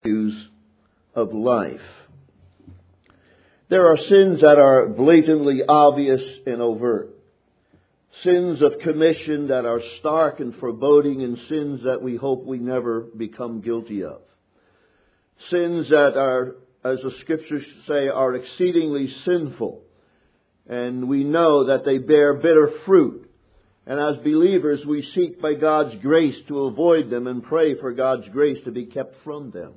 issues of life. There are sins that are blatantly obvious and overt. Sins of commission that are stark and foreboding, and sins that we hope we never become guilty of. Sins that are, as the scriptures say, are exceedingly sinful. And we know that they bear bitter fruit. And as believers, we seek by God's grace to avoid them and pray for God's grace to be kept from them.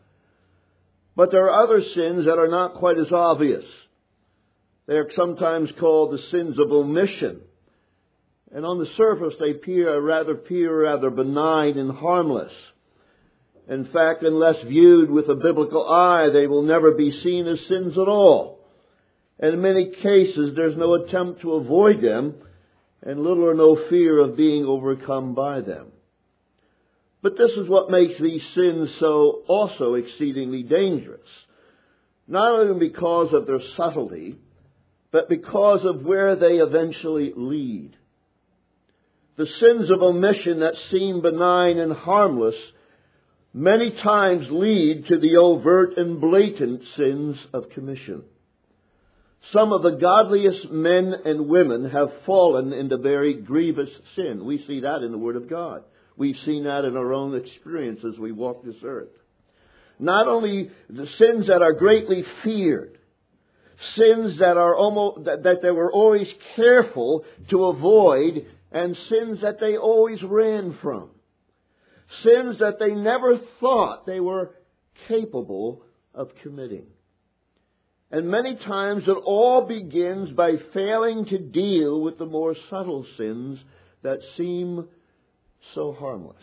But there are other sins that are not quite as obvious. They are sometimes called the sins of omission. And on the surface, they appear rather benign and harmless. In fact, unless viewed with a biblical eye, they will never be seen as sins at all. And in many cases, there's no attempt to avoid them, and little or no fear of being overcome by them. But this is what makes these sins so also exceedingly dangerous. Not only because of their subtlety, but because of where they eventually lead. The sins of omission that seem benign and harmless many times lead to the overt and blatant sins of commission. Some of the godliest men and women have fallen into very grievous sin. We see that in the Word of God. We've seen that in our own experience as we walk this earth. Not only the sins that are greatly feared, sins that they were always careful to avoid, and sins that they always ran from. Sins that they never thought they were capable of committing. And many times it all begins by failing to deal with the more subtle sins that seem so harmless.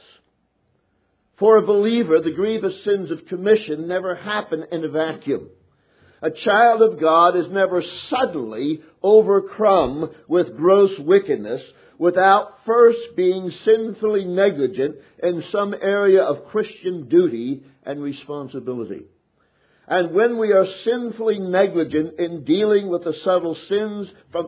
For a believer, the grievous sins of commission never happen in a vacuum. A child of God is never suddenly overcome with gross wickedness without first being sinfully negligent in some area of Christian duty and responsibility. And when we are sinfully negligent in dealing with the subtle sins,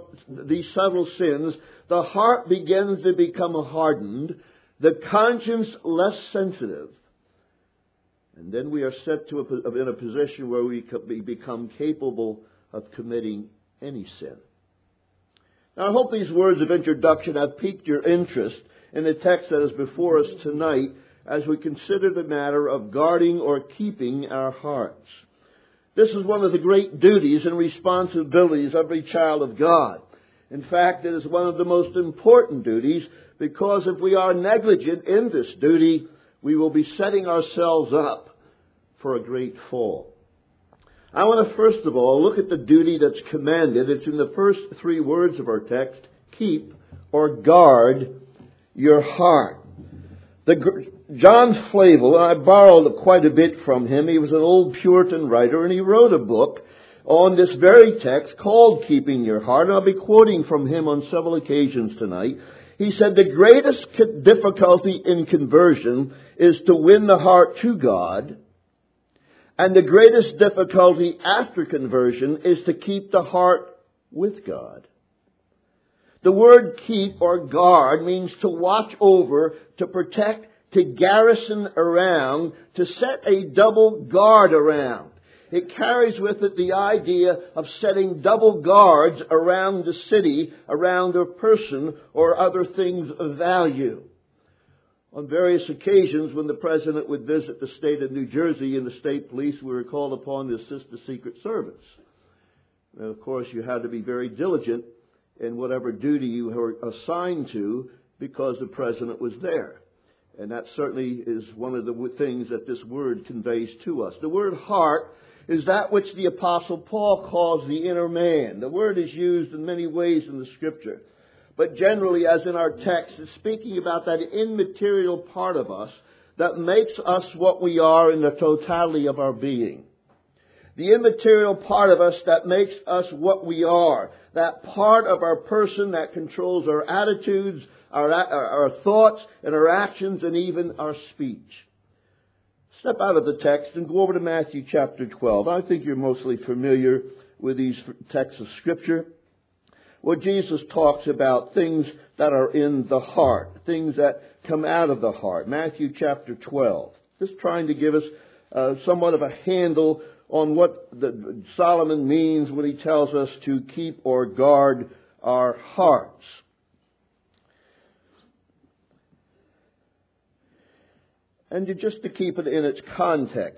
the heart begins to become hardened, the conscience less sensitive, and then we are set in a position where we become capable of committing any sin. Now, I hope these words of introduction have piqued your interest in the text that is before us tonight as we consider the matter of guarding or keeping our hearts. This is one of the great duties and responsibilities of every child of God. In fact, it is one of the most important duties, because if we are negligent in this duty, we will be setting ourselves up for a great fall. I want to first of all look at the duty that's commanded. It's in the first three words of our text: keep or guard your heart. John Flavel, I borrowed quite a bit from him. He was an old Puritan writer, and he wrote a book on this very text called Keeping Your Heart. And I'll be quoting from him on several occasions tonight. He said, the greatest difficulty in conversion is to win the heart to God, and the greatest difficulty after conversion is to keep the heart with God. The word keep or guard means to watch over, to protect, to garrison around, to set a double guard around. It carries with it the idea of setting double guards around the city, around a person, or other things of value. On various occasions, when the President would visit the state of New Jersey and the state police, we were called upon to assist the Secret Service. And of course, you had to be very diligent in whatever duty you were assigned to, because the President was there. And that certainly is one of the things that this word conveys to us. The word heart is that which the Apostle Paul calls the inner man. The word is used in many ways in the Scripture. But generally, as in our text, it's speaking about that immaterial part of us that makes us what we are in the totality of our being. The immaterial part of us that makes us what we are. That part of our person that controls our attitudes, our thoughts, and our actions, and even our speech. Step out of the text and go over to Matthew chapter 12. I think you're mostly familiar with these texts of Scripture, where Jesus talks about things that are in the heart, things that come out of the heart. Matthew chapter 12. Just trying to give us somewhat of a handle on what Solomon means when he tells us to keep or guard our hearts. And just to keep it in its context,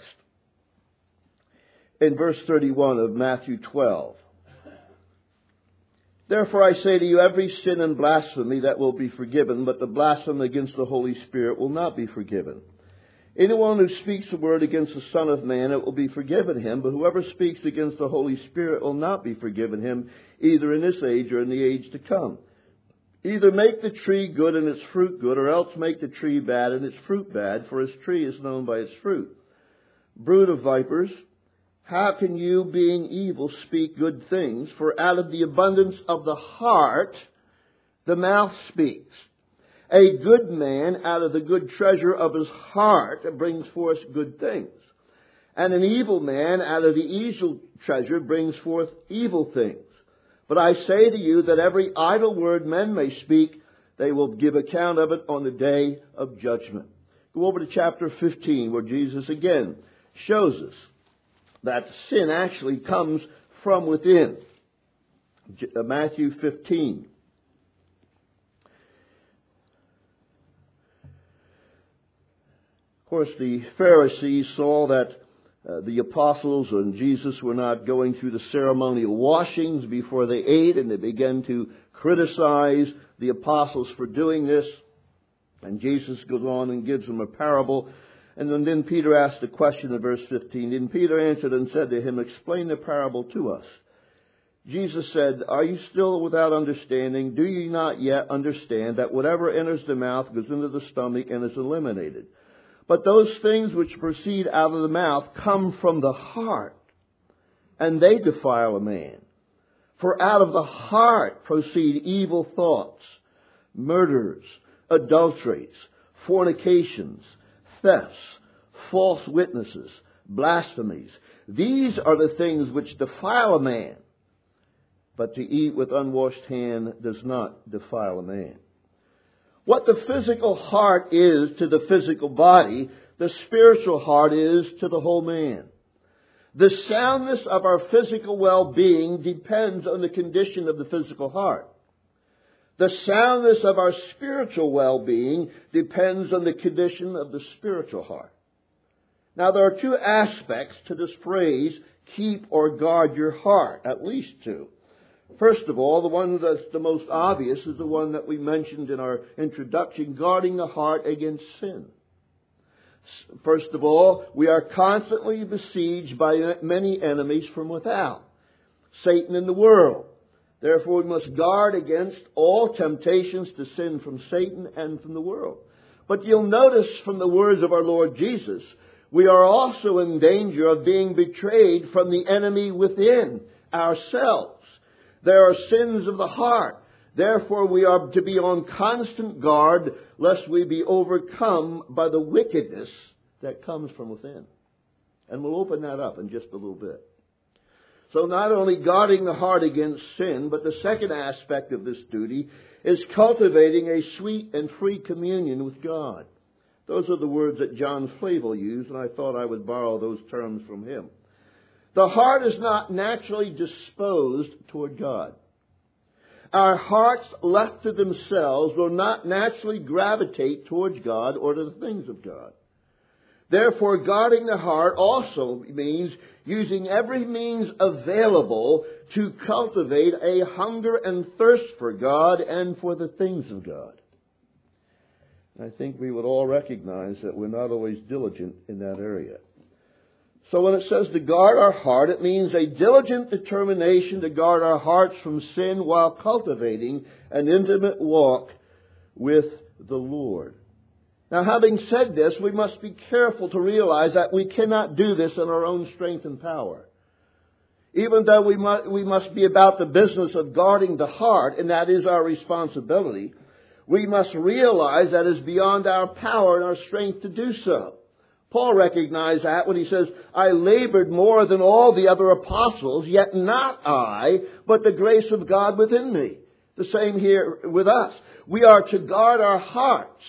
in verse 31 of Matthew 12, "Therefore I say to you, every sin and blasphemy that will be forgiven, but the blasphemy against the Holy Spirit will not be forgiven. Anyone who speaks a word against the Son of Man, it will be forgiven him, but whoever speaks against the Holy Spirit will not be forgiven him, either in this age or in the age to come. Either make the tree good and its fruit good, or else make the tree bad and its fruit bad, for its tree is known by its fruit. Brood of vipers, how can you, being evil, speak good things? For out of the abundance of the heart, the mouth speaks. A good man out of the good treasure of his heart brings forth good things. And an evil man out of the evil treasure brings forth evil things. But I say to you that every idle word men may speak, they will give account of it on the day of judgment." Go over to chapter 15, where Jesus again shows us that sin actually comes from within. Matthew 15. Of course, the Pharisees saw that the apostles and Jesus were not going through the ceremonial washings before they ate, and they began to criticize the apostles for doing this. And Jesus goes on and gives them a parable. And then Peter asked the question in verse 15. And Peter answered and said to him, "Explain the parable to us." Jesus said, "Are you still without understanding? Do you not yet understand that whatever enters the mouth goes into the stomach and is eliminated? But those things which proceed out of the mouth come from the heart, and they defile a man. For out of the heart proceed evil thoughts, murders, adulteries, fornications, thefts, false witnesses, blasphemies. These are the things which defile a man. But to eat with unwashed hand does not defile a man." What the physical heart is to the physical body, the spiritual heart is to the whole man. The soundness of our physical well-being depends on the condition of the physical heart. The soundness of our spiritual well-being depends on the condition of the spiritual heart. Now, there are two aspects to this phrase, keep or guard your heart, at least two. First of all, the one that's the most obvious is the one that we mentioned in our introduction, guarding the heart against sin. First of all, we are constantly besieged by many enemies from without, Satan and the world. Therefore, we must guard against all temptations to sin from Satan and from the world. But you'll notice from the words of our Lord Jesus, we are also in danger of being betrayed from the enemy within ourselves. There are sins of the heart. Therefore, we are to be on constant guard lest we be overcome by the wickedness that comes from within. And we'll open that up in just a little bit. So not only guarding the heart against sin, but the second aspect of this duty is cultivating a sweet and free communion with God. Those are the words that John Flavel used, and I thought I would borrow those terms from him. The heart is not naturally disposed toward God. Our hearts left to themselves will not naturally gravitate towards God or to the things of God. Therefore, guarding the heart also means using every means available to cultivate a hunger and thirst for God and for the things of God. I think we would all recognize that we're not always diligent in that area. So when it says to guard our heart, it means a diligent determination to guard our hearts from sin while cultivating an intimate walk with the Lord. Now, having said this, we must be careful to realize that we cannot do this in our own strength and power. Even though we must be about the business of guarding the heart, and that is our responsibility, we must realize that it is beyond our power and our strength to do so. Paul recognized that when he says, "I labored more than all the other apostles, yet not I, but the grace of God within me." The same here with us. We are to guard our hearts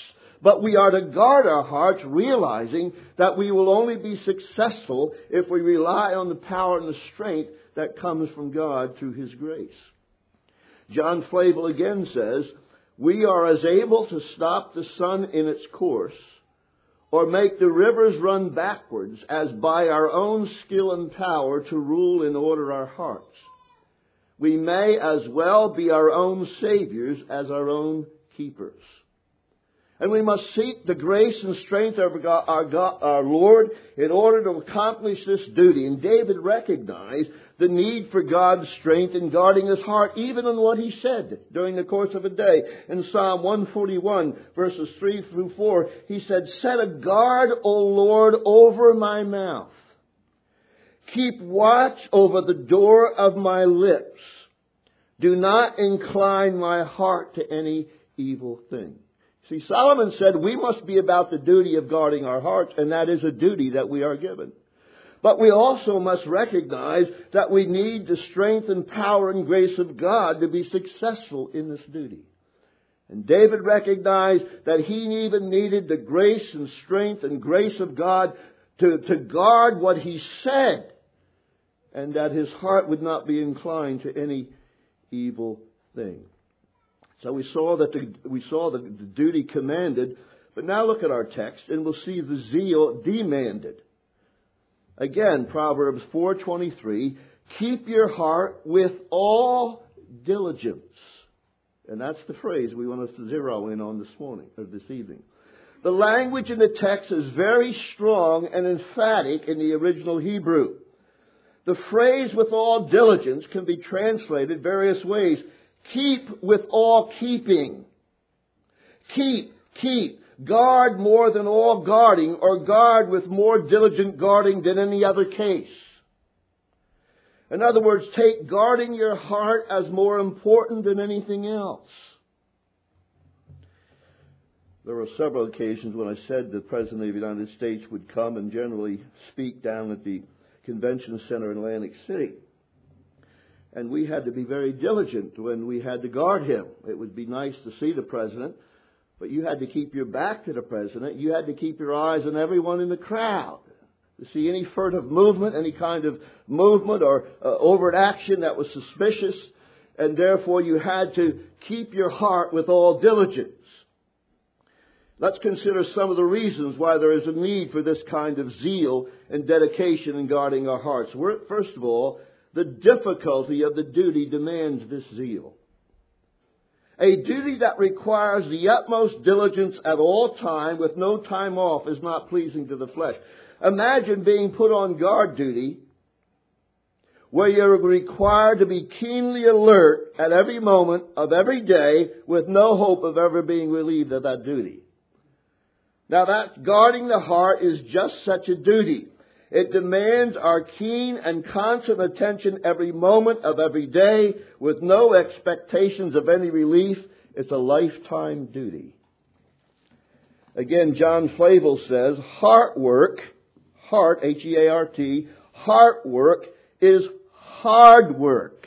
But we are to guard our hearts, realizing that we will only be successful if we rely on the power and the strength that comes from God through His grace. John Flavel again says, we are as able to stop the sun in its course or make the rivers run backwards as by our own skill and power to rule and order our hearts. We may as well be our own saviors as our own keepers. And we must seek the grace and strength of our Lord in order to accomplish this duty. And David recognized the need for God's strength in guarding his heart, even in what he said during the course of a day. In Psalm 141, verses 3 through 4, he said, set a guard, O Lord, over my mouth. Keep watch over the door of my lips. Do not incline my heart to any evil thing. See, Solomon said we must be about the duty of guarding our hearts, and that is a duty that we are given. But we also must recognize that we need the strength and power and grace of God to be successful in this duty. And David recognized that he even needed the grace and strength and grace of God to guard what he said, and that his heart would not be inclined to any evil thing. So we saw the duty commanded, but now look at our text and we'll see the zeal demanded. Again, Proverbs 4:23, keep your heart with all diligence. And that's the phrase we want us to zero in on this evening. The language in the text is very strong and emphatic in the original Hebrew. The phrase with all diligence can be translated various ways. Keep with all keeping. Keep. Guard more than all guarding, or guard with more diligent guarding than any other case. In other words, take guarding your heart as more important than anything else. There were several occasions when I said the President of the United States would come and generally speak down at the Convention Center in Atlantic City. And we had to be very diligent when we had to guard him. It would be nice to see the President, but you had to keep your back to the President. You had to keep your eyes on everyone in the crowd to see any furtive movement, any kind of movement or overt action that was suspicious. And therefore you had to keep your heart with all diligence. Let's consider some of the reasons why there is a need for this kind of zeal and dedication in guarding our hearts. First of all, the difficulty of the duty demands this zeal. A duty that requires the utmost diligence at all time with no time off is not pleasing to the flesh. Imagine being put on guard duty where you're required to be keenly alert at every moment of every day with no hope of ever being relieved of that duty. Now that guarding the heart is just such a duty. It demands our keen and constant attention every moment of every day with no expectations of any relief. It's a lifetime duty. Again, John Flavel says, heart work, H-E-A-R-T, heart work is hard work.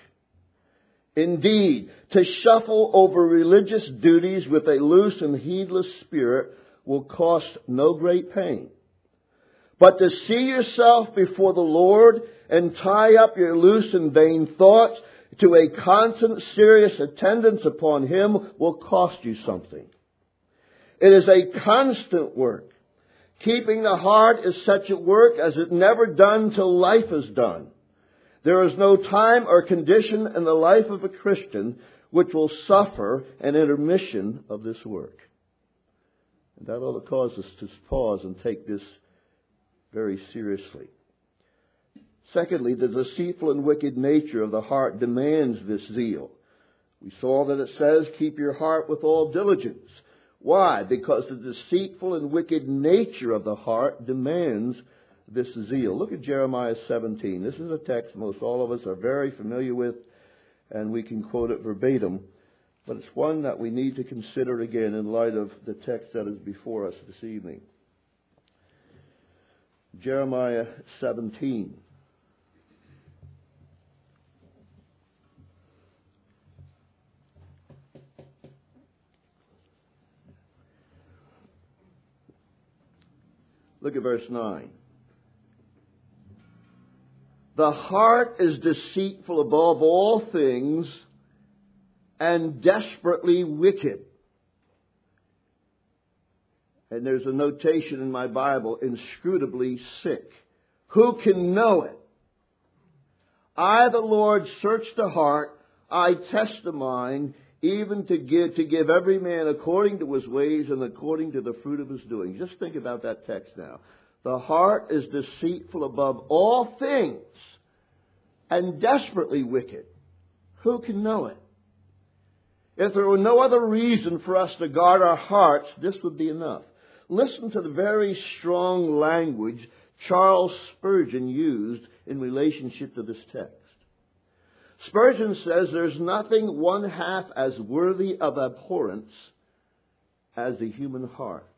Indeed, to shuffle over religious duties with a loose and heedless spirit will cost no great pain. But to see yourself before the Lord and tie up your loose and vain thoughts to a constant, serious attendance upon Him will cost you something. It is a constant work. Keeping the heart is such a work as it never done till life is done. There is no time or condition in the life of a Christian which will suffer an intermission of this work. And that ought to cause us to pause and take this very seriously. Secondly, the deceitful and wicked nature of the heart demands this zeal. We saw that it says, keep your heart with all diligence. Why? Because the deceitful and wicked nature of the heart demands this zeal. Look at Jeremiah 17. This is a text most all of us are very familiar with, and we can quote it verbatim. But it's one that we need to consider again in light of the text that is before us this evening. Jeremiah 17. Look at verse 9. The heart is deceitful above all things and desperately wicked. And there's a notation in my Bible, inscrutably sick. Who can know it? I, the Lord, search the heart. I test the mind, even to give every man according to his ways and according to the fruit of his doing. Just think about that text now. The heart is deceitful above all things and desperately wicked. Who can know it? If there were no other reason for us to guard our hearts, this would be enough. Listen to the very strong language Charles Spurgeon used in relationship to this text. Spurgeon says there's nothing one half as worthy of abhorrence as the human heart.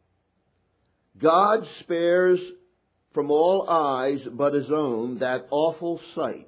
God spares from all eyes but his own that awful sight,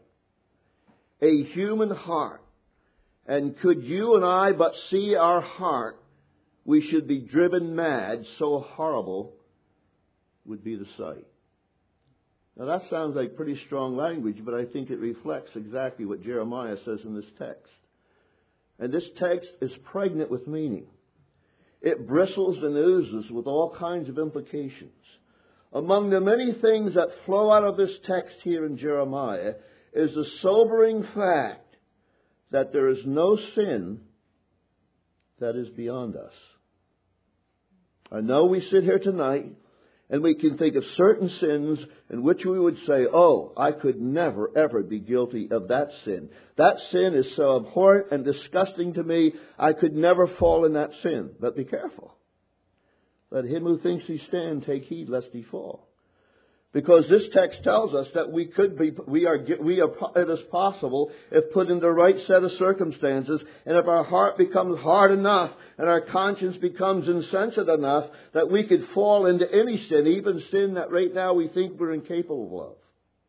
a human heart. And could you and I but see our heart, we should be driven mad, so horrible would be the sight. Now that sounds like pretty strong language, but I think it reflects exactly what Jeremiah says in this text. And this text is pregnant with meaning. It bristles and oozes with all kinds of implications. Among the many things that flow out of this text here in Jeremiah is the sobering fact that there is no sin that is beyond us. I know we sit here tonight and we can think of certain sins in which we would say, oh, I could never, ever be guilty of that sin. That sin is so abhorrent and disgusting to me, I could never fall in that sin. But be careful. Let him who thinks he stand take heed lest he fall. Because this text tells us that it is possible if put in the right set of circumstances, and if our heart becomes hard enough and our conscience becomes insensitive enough, that we could fall into any sin, even sin that right now we think we're incapable of.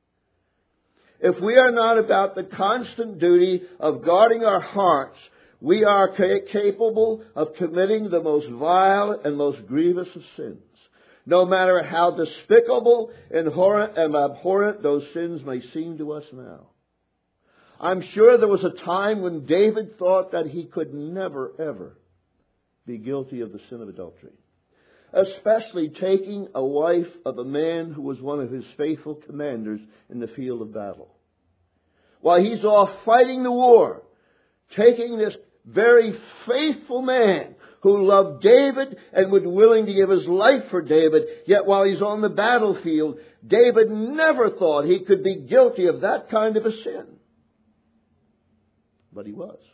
If we are not about the constant duty of guarding our hearts, we are capable of committing the most vile and most grievous of sins. No matter how despicable and abhorrent those sins may seem to us now. I'm sure there was a time when David thought that he could never, ever be guilty of the sin of adultery. Especially taking a wife of a man who was one of his faithful commanders in the field of battle. While he's off fighting the war, taking this very faithful man who loved David and was willing to give his life for David, yet while he's on the battlefield, David never thought he could be guilty of that kind of a sin. But he was.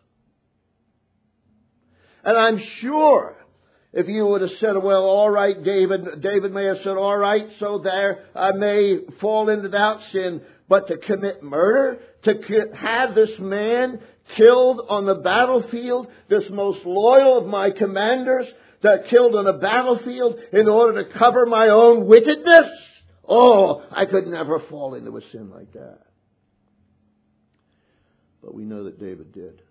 And I'm sure if you would have said, well, all right, David may have said, all right, so there, I may fall into that sin, but to commit murder, to have this man killed on the battlefield, this most loyal of my commanders, that killed on a battlefield in order to cover my own wickedness? Oh, I could never fall into a sin like that. But we know that David did.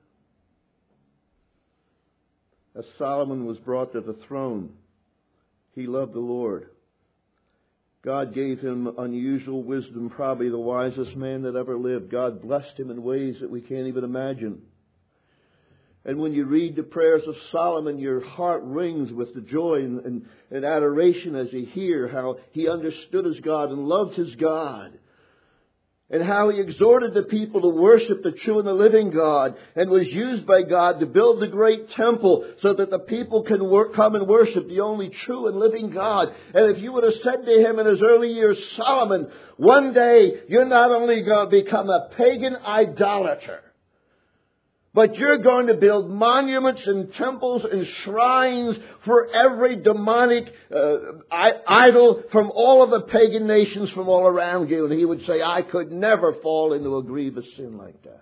As Solomon was brought to the throne, he loved the Lord. God gave him unusual wisdom, probably the wisest man that ever lived. God blessed him in ways that we can't even imagine. And when you read the prayers of Solomon, your heart rings with the joy and adoration as you hear how he understood his God and loved his God. And how he exhorted the people to worship the true and the living God, and was used by God to build the great temple so that the people can come and worship the only true and living God. And if you would have said to him in his early years, Solomon, one day you're not only going to become a pagan idolater, but you're going to build monuments and temples and shrines for every demonic idol from all of the pagan nations from all around you. And he would say, I could never fall into a grievous sin like that.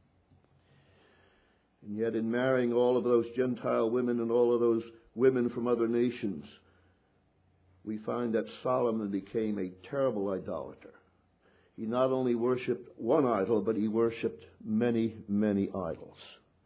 And yet in marrying all of those Gentile women and all of those women from other nations, we find that Solomon became a terrible idolater. He not only worshipped one idol, but he worshipped many, many idols.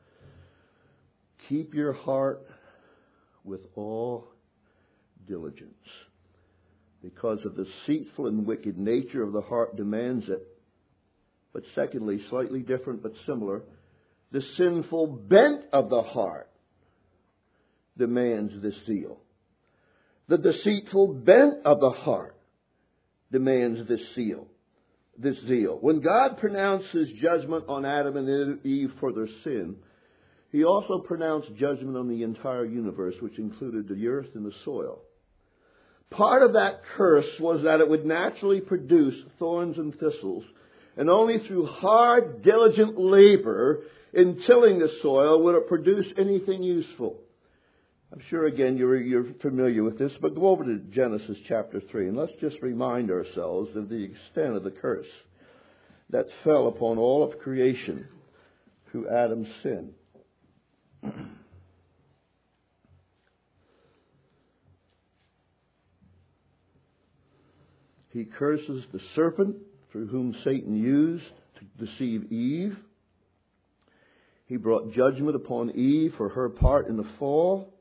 Keep your heart with all diligence, because of the deceitful and wicked nature of the heart demands it. But secondly, slightly different but similar, the sinful bent of the heart demands this zeal. The deceitful bent of the heart demands this zeal. When God pronounced His judgment on Adam and Eve for their sin, He also pronounced judgment on the entire universe, which included the earth and the soil. Part of that curse was that it would naturally produce thorns and thistles, and only through hard, diligent labor in tilling the soil would it produce anything useful. I'm sure, again, you're familiar with this, but go over to Genesis chapter 3, and let's just remind ourselves of the extent of the curse that fell upon all of creation through Adam's sin. He curses the serpent through whom Satan used to deceive Eve. He brought judgment upon Eve for her part in the fall.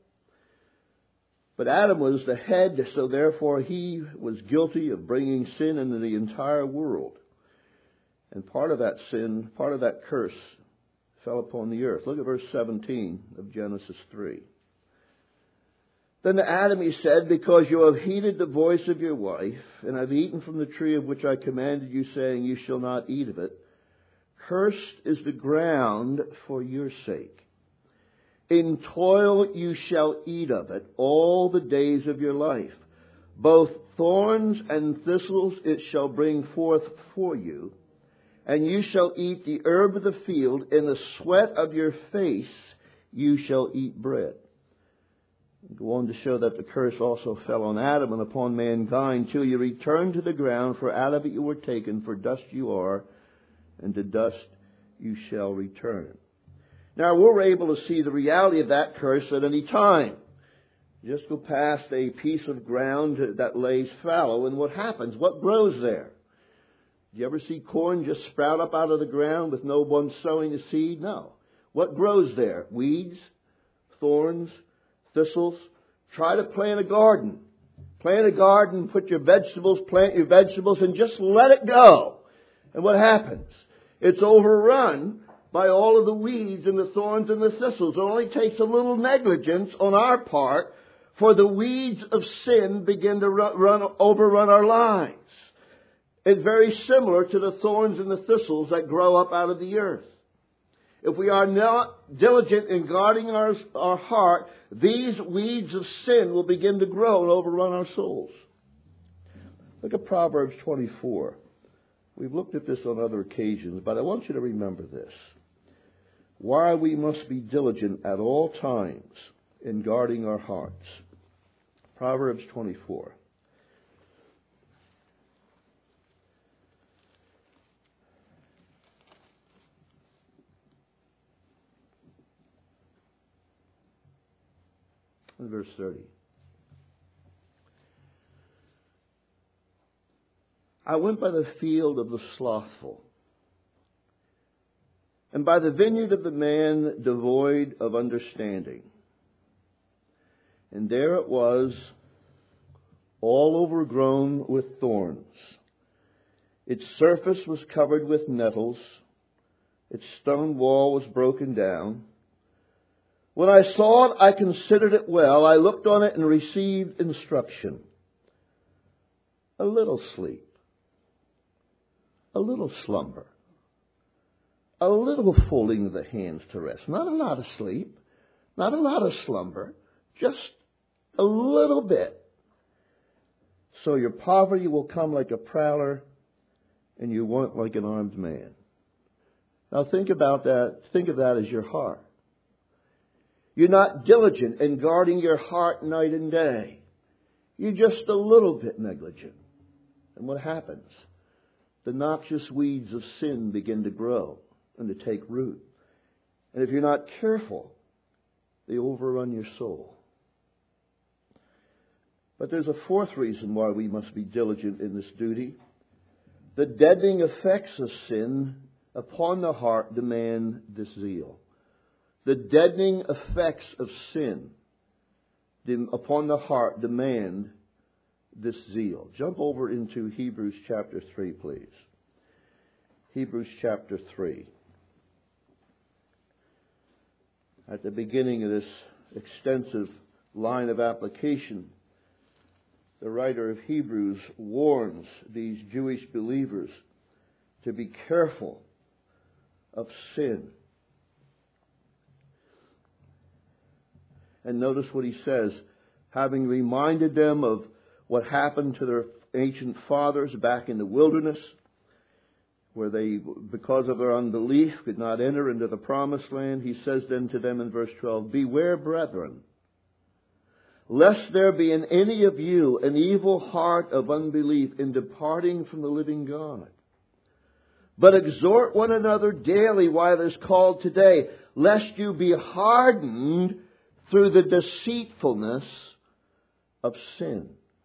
But Adam was the head, so therefore he was guilty of bringing sin into the entire world. And part of that sin, part of that curse, fell upon the earth. Look at verse 17 of Genesis 3. Then to Adam he said, because you have heeded the voice of your wife, and have eaten from the tree of which I commanded you, saying, you shall not eat of it, cursed is the ground for your sake. In toil you shall eat of it all the days of your life. Both thorns and thistles it shall bring forth for you, and you shall eat the herb of the field. In the sweat of your face you shall eat bread. Go on to show that the curse also fell on Adam and upon mankind till you return to the ground, for out of it you were taken, for dust you are, and to dust you shall return. Now we're able to see the reality of that curse at any time. Just go past a piece of ground that lays fallow, and what happens? What grows there? Do you ever see corn just sprout up out of the ground with no one sowing the seed? No. What grows there? Weeds, thorns, thistles. Try to plant a garden. Plant a garden, plant your vegetables, and just let it go. And what happens? It's overrun by all of the weeds and the thorns and the thistles. It only takes a little negligence on our part for the weeds of sin begin to overrun our lives. It's very similar to the thorns and the thistles that grow up out of the earth. If we are not diligent in guarding our heart, these weeds of sin will begin to grow and overrun our souls. Look at Proverbs 24. We've looked at this on other occasions, but I want you to remember this. Why we must be diligent at all times in guarding our hearts. Proverbs 24. Verse 30. I went by the field of the slothful, and by the vineyard of the man devoid of understanding. And there it was, all overgrown with thorns. Its surface was covered with nettles. Its stone wall was broken down. When I saw it, I considered it well. I looked on it and received instruction. A little sleep. A little slumber. A little folding of the hands to rest. Not a lot of sleep. Not a lot of slumber. Just a little bit. So your poverty will come like a prowler, and you want like an armed man. Now think about that. Think of that as your heart. You're not diligent in guarding your heart night and day. You're just a little bit negligent. And what happens? The noxious weeds of sin begin to grow and to take root. And if you're not careful, they overrun your soul. But there's a fourth reason why we must be diligent in this duty. The deadening effects of sin upon the heart demand this zeal. The deadening effects of sin upon the heart demand this zeal. Jump over into Hebrews chapter 3, please. Hebrews chapter 3. At the beginning of this extensive line of application, the writer of Hebrews warns these Jewish believers to be careful of sin. And notice what he says, having reminded them of what happened to their ancient fathers back in the wilderness, where they, because of their unbelief, could not enter into the promised land. He says then to them in verse 12, beware, brethren, lest there be in any of you an evil heart of unbelief in departing from the living God. But exhort one another daily while it is called today, lest you be hardened through the deceitfulness of sin.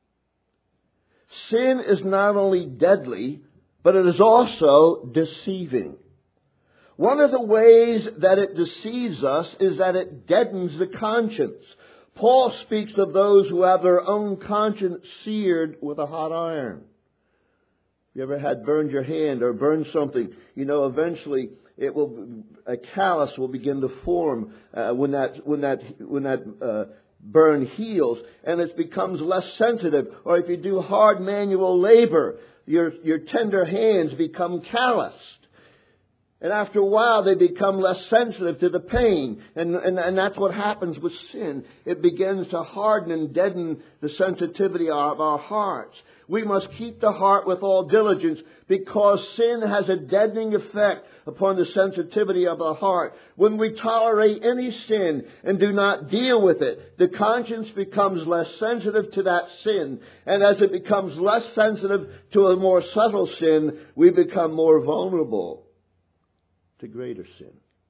Sin is not only deadly, but it is also deceiving. One of the ways that it deceives us is that it deadens the conscience. Paul speaks of those who have their own conscience seared with a hot iron. You ever had burned your hand or burned something? You know, eventually a callus will begin to form when that burn heals, and it becomes less sensitive. Or if you do hard manual labor, your tender hands become calloused. And after a while, they become less sensitive to the pain. And that's what happens with sin. It begins to harden and deaden the sensitivity of our hearts. We must keep the heart with all diligence, because sin has a deadening effect upon the sensitivity of the heart. When we tolerate any sin and do not deal with it, the conscience becomes less sensitive to that sin. And as it becomes less sensitive to a more subtle sin, we become more vulnerable to greater sin.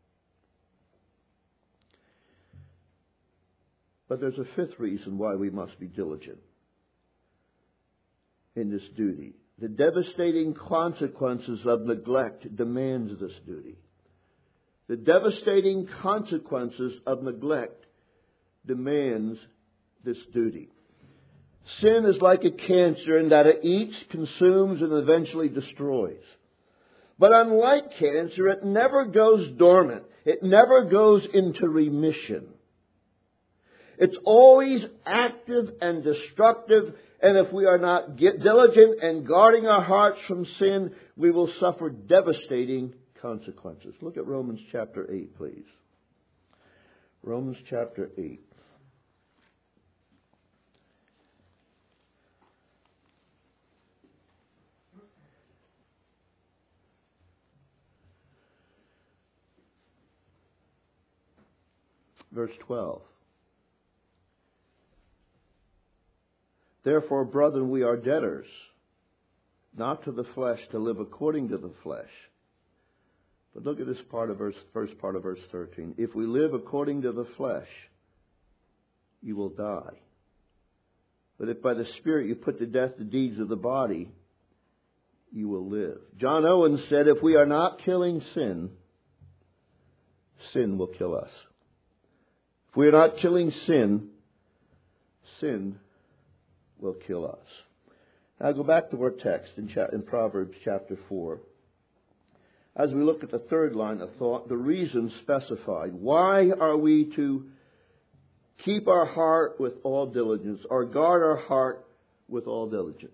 But there's a fifth reason why we must be diligent in this duty. The devastating consequences of neglect demands this duty. The devastating consequences of neglect demands this duty. Sin is like a cancer in that it eats, consumes, and eventually destroys. But unlike cancer, it never goes dormant. It never goes into remission. It's always active and destructive, and if we are not diligent and guarding our hearts from sin, we will suffer devastating consequences. Look at Romans chapter 8, please. Romans chapter 8. Verse 12. Therefore, brethren, we are debtors, not to the flesh, to live according to the flesh. But look at this first part of verse 13. If we live according to the flesh, you will die. But if by the Spirit you put to death the deeds of the body, you will live. John Owen said, if we are not killing sin, sin will kill us. If we are not killing sin, sin will kill us. Now go back to our text in Proverbs chapter 4. As we look at the third line of thought, the reason specified. Why are we to keep our heart with all diligence, or guard our heart with all diligence?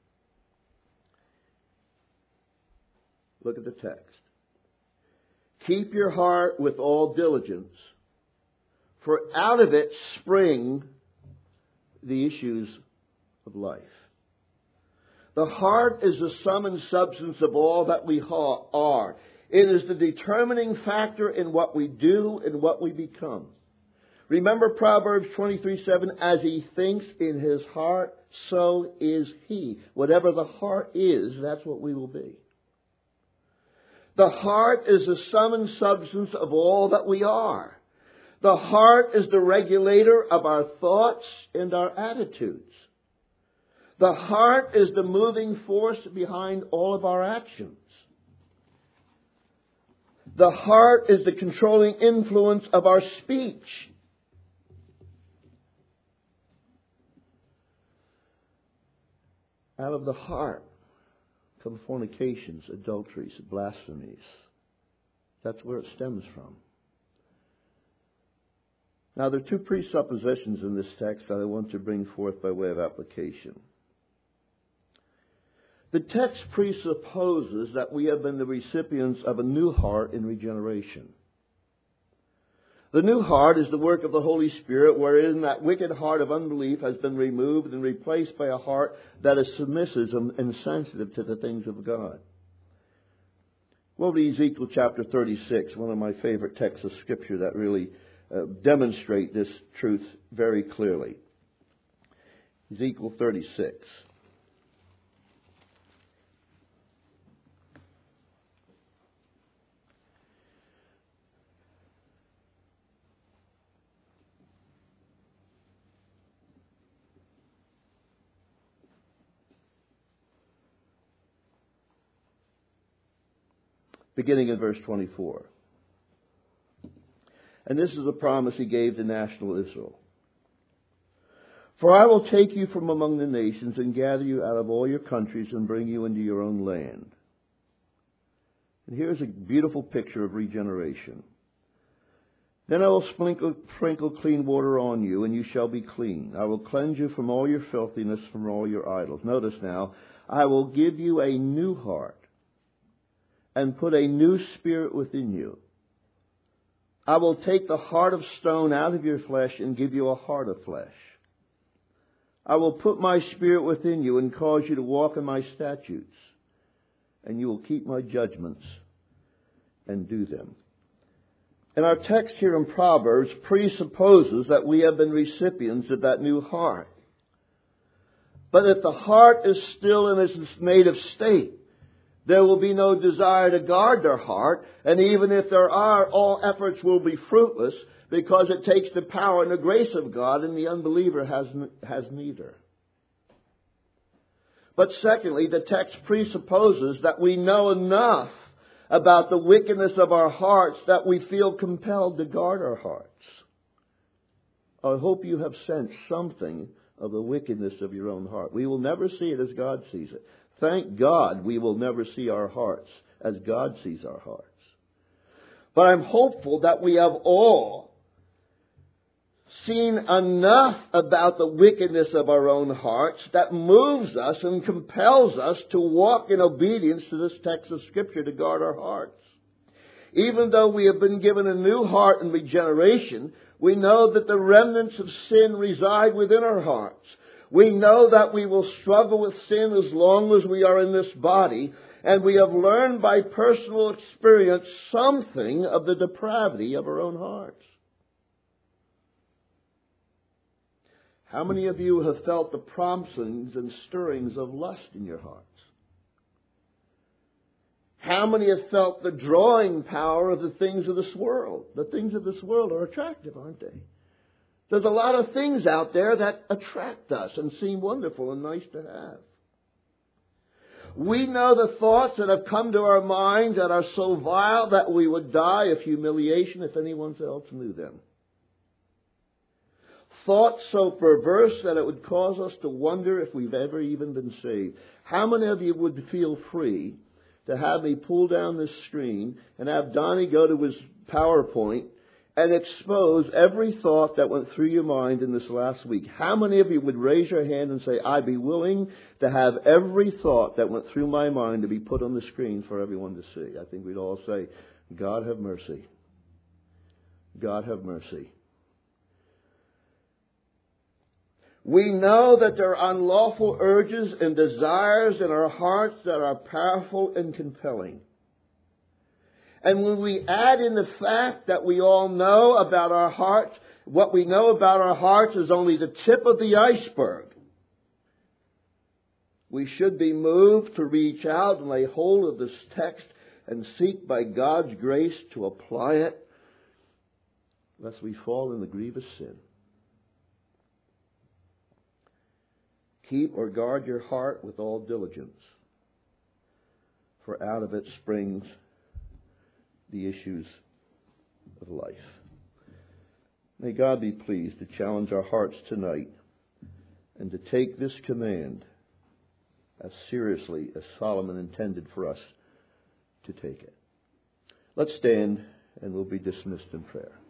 Look at the text. Keep your heart with all diligence, for out of it spring the issues of life. The heart is the sum and substance of all that we are. It is the determining factor in what we do and what we become. Remember Proverbs 23:7, as he thinks in his heart, so is he. Whatever the heart is, that's what we will be. The heart is the sum and substance of all that we are. The heart is the regulator of our thoughts and our attitudes. The heart is the moving force behind all of our actions. The heart is the controlling influence of our speech. Out of the heart come fornications, adulteries, blasphemies. That's where it stems from. Now, there are two presuppositions in this text that I want to bring forth by way of application. The text presupposes that we have been the recipients of a new heart in regeneration. The new heart is the work of the Holy Spirit, wherein that wicked heart of unbelief has been removed and replaced by a heart that is submissive and sensitive to the things of God. Well, Ezekiel chapter 36, one of my favorite texts of Scripture that really demonstrate this truth very clearly. Ezekiel 36. Beginning in verse 24. And this is a promise he gave to national Israel. For I will take you from among the nations and gather you out of all your countries and bring you into your own land. And here's a beautiful picture of regeneration. Then I will sprinkle clean water on you, and you shall be clean. I will cleanse you from all your filthiness, from all your idols. Notice now, I will give you a new heart and put a new spirit within you. I will take the heart of stone out of your flesh and give you a heart of flesh. I will put my spirit within you and cause you to walk in my statutes, and you will keep my judgments and do them. And our text here in Proverbs presupposes that we have been recipients of that new heart. But if the heart is still in its native state, there will be no desire to guard their heart, and even if there are, all efforts will be fruitless because it takes the power and the grace of God, and the unbeliever has neither. But secondly, the text presupposes that we know enough about the wickedness of our hearts that we feel compelled to guard our hearts. I hope you have sensed something of the wickedness of your own heart. We will never see it as God sees it. Thank God we will never see our hearts as God sees our hearts. But I'm hopeful that we have all seen enough about the wickedness of our own hearts that moves us and compels us to walk in obedience to this text of Scripture to guard our hearts. Even though we have been given a new heart in regeneration, we know that the remnants of sin reside within our hearts. We know that we will struggle with sin as long as we are in this body, and we have learned by personal experience something of the depravity of our own hearts. How many of you have felt the promptings and stirrings of lust in your hearts? How many have felt the drawing power of the things of this world? The things of this world are attractive, aren't they? There's a lot of things out there that attract us and seem wonderful and nice to have. We know the thoughts that have come to our minds that are so vile that we would die of humiliation if anyone else knew them. Thoughts so perverse that it would cause us to wonder if we've ever even been saved. How many of you would feel free to have me pull down this screen and have Donnie go to his PowerPoint and expose every thought that went through your mind in this last week? How many of you would raise your hand and say, I'd be willing to have every thought that went through my mind to be put on the screen for everyone to see? I think we'd all say, God have mercy. God have mercy. We know that there are unlawful urges and desires in our hearts that are powerful and compelling. And when we add in the fact that we all know about our hearts, what we know about our hearts is only the tip of the iceberg. We should be moved to reach out and lay hold of this text and seek by God's grace to apply it, lest we fall in the grievous sin. Keep or guard your heart with all diligence, for out of it springs the issues of life. May God be pleased to challenge our hearts tonight and to take this command as seriously as Solomon intended for us to take it. Let's stand and we'll be dismissed in prayer.